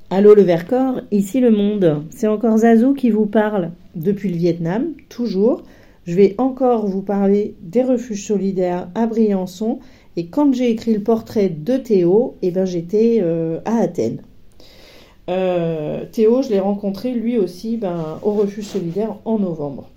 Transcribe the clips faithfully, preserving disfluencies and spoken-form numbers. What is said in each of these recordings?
Allô le Vercors, ici le Monde. C'est encore Zazou qui vous parle depuis le Vietnam, toujours. Je vais encore vous parler des refuges solidaires à Briançon. Et quand j'ai écrit le portrait de Théo, eh ben j'étais euh, à Athènes. Euh, Théo, je l'ai rencontré lui aussi ben, au refuge solidaire en novembre.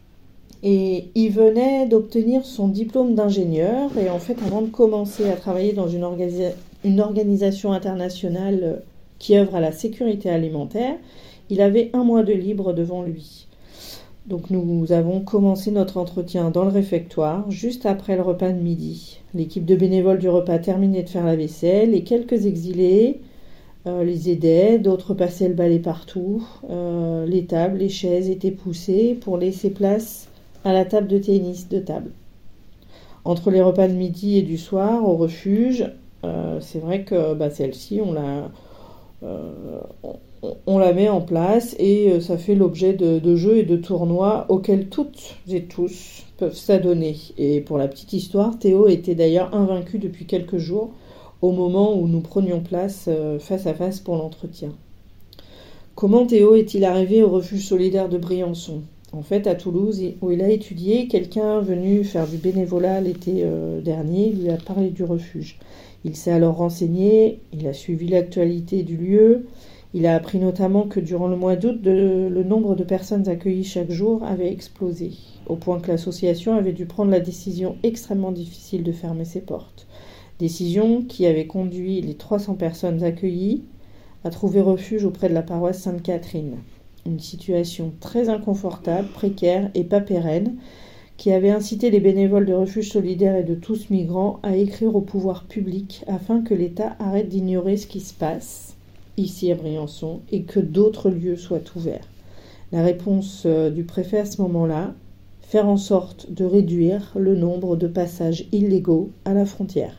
Et il venait d'obtenir son diplôme d'ingénieur. Et en fait, avant de commencer à travailler dans une, organisa- une organisation internationale euh, qui œuvre à la sécurité alimentaire, il avait un mois de libre devant lui. Donc nous avons commencé notre entretien dans le réfectoire, juste après le repas de midi. L'équipe de bénévoles du repas terminait de faire la vaisselle et quelques exilés euh, les aidaient, d'autres passaient le balai partout. Euh, les tables, les chaises étaient poussées pour laisser place à la table de tennis de table. Entre les repas de midi et du soir au refuge, euh, c'est vrai que bah, celle-ci, on la, euh, on, on la met en place et ça fait l'objet de, de jeux et de tournois auxquels toutes et tous peuvent s'adonner. Et pour la petite histoire, Théo était d'ailleurs invaincu depuis quelques jours au moment où nous prenions place euh, face à face pour l'entretien. Comment Théo est-il arrivé au refuge solidaire de Briançon ? En fait, à Toulouse, où il a étudié, quelqu'un venu faire du bénévolat l'été euh, dernier lui a parlé du refuge. Il s'est alors renseigné, il a suivi l'actualité du lieu. Il a appris notamment que durant le mois d'août, de, le nombre de personnes accueillies chaque jour avait explosé, au point que l'association avait dû prendre la décision extrêmement difficile de fermer ses portes. Décision qui avait conduit les trois cents personnes accueillies à trouver refuge auprès de la paroisse Sainte-Catherine. Une situation très inconfortable, précaire et pas pérenne, qui avait incité les bénévoles de refuges solidaires et de tous migrants à écrire au pouvoir public afin que l'État arrête d'ignorer ce qui se passe ici à Briançon et que d'autres lieux soient ouverts. La réponse du préfet à ce moment-là, faire en sorte de réduire le nombre de passages illégaux à la frontière.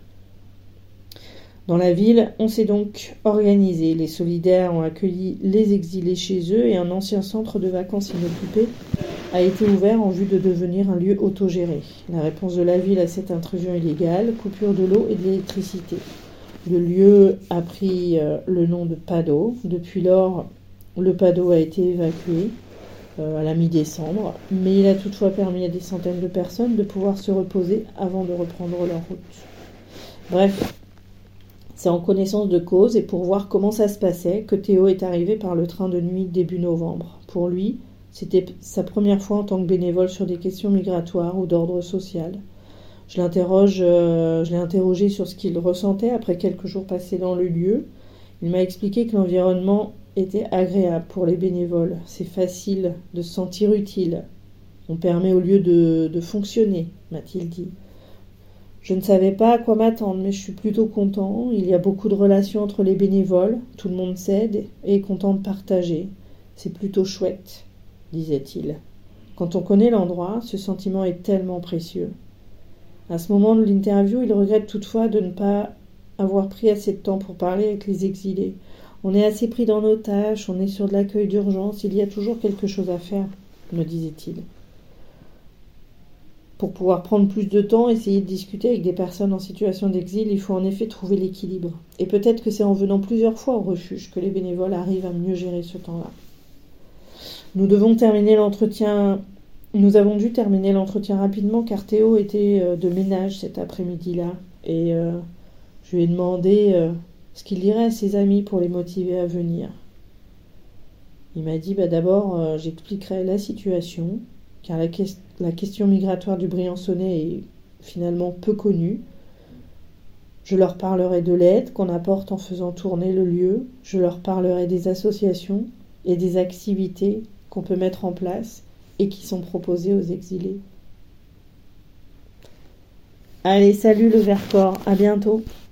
Dans la ville, on s'est donc organisé. Les solidaires ont accueilli les exilés chez eux et un ancien centre de vacances inoccupé a été ouvert en vue de devenir un lieu autogéré. La réponse de la ville à cette intrusion illégale, coupure de l'eau et de l'électricité. Le lieu a pris euh, le nom de Pados. Depuis lors, le Pados a été évacué euh, à la mi-décembre, mais il a toutefois permis à des centaines de personnes de pouvoir se reposer avant de reprendre leur route. Bref, c'est en connaissance de cause et pour voir comment ça se passait que Théo est arrivé par le train de nuit début novembre. Pour lui, c'était sa première fois en tant que bénévole sur des questions migratoires ou d'ordre social. Je l'interroge, euh, je l'ai interrogé sur ce qu'il ressentait après quelques jours passés dans le lieu. Il m'a expliqué que l'environnement était agréable pour les bénévoles. C'est facile de se sentir utile. On permet au lieu de, de fonctionner, m'a-t-il dit. Je ne savais pas à quoi m'attendre, mais je suis plutôt content. Il y a beaucoup de relations entre les bénévoles. Tout le monde s'aide et est content de partager. C'est plutôt chouette, disait-il. Quand on connaît l'endroit, ce sentiment est tellement précieux. À ce moment de l'interview, il regrette toutefois de ne pas avoir pris assez de temps pour parler avec les exilés. On est assez pris dans nos tâches, on est sur de l'accueil d'urgence, il y a toujours quelque chose à faire, me disait-il. Pour pouvoir prendre plus de temps, essayer de discuter avec des personnes en situation d'exil, il faut en effet trouver l'équilibre. Et peut-être que c'est en venant plusieurs fois au refuge que les bénévoles arrivent à mieux gérer ce temps-là. Nous devons terminer l'entretien... Nous avons dû terminer l'entretien rapidement car Théo était de ménage cet après-midi-là. Et euh, je lui ai demandé euh, ce qu'il dirait à ses amis pour les motiver à venir. Il m'a dit, bah d'abord, euh, j'expliquerai la situation, car la, que- la question migratoire du Briançonnais est finalement peu connue. Je leur parlerai de l'aide qu'on apporte en faisant tourner le lieu. Je leur parlerai des associations et des activités qu'on peut mettre en place et qui sont proposées aux exilés. Allez, salut le Vercors, à bientôt.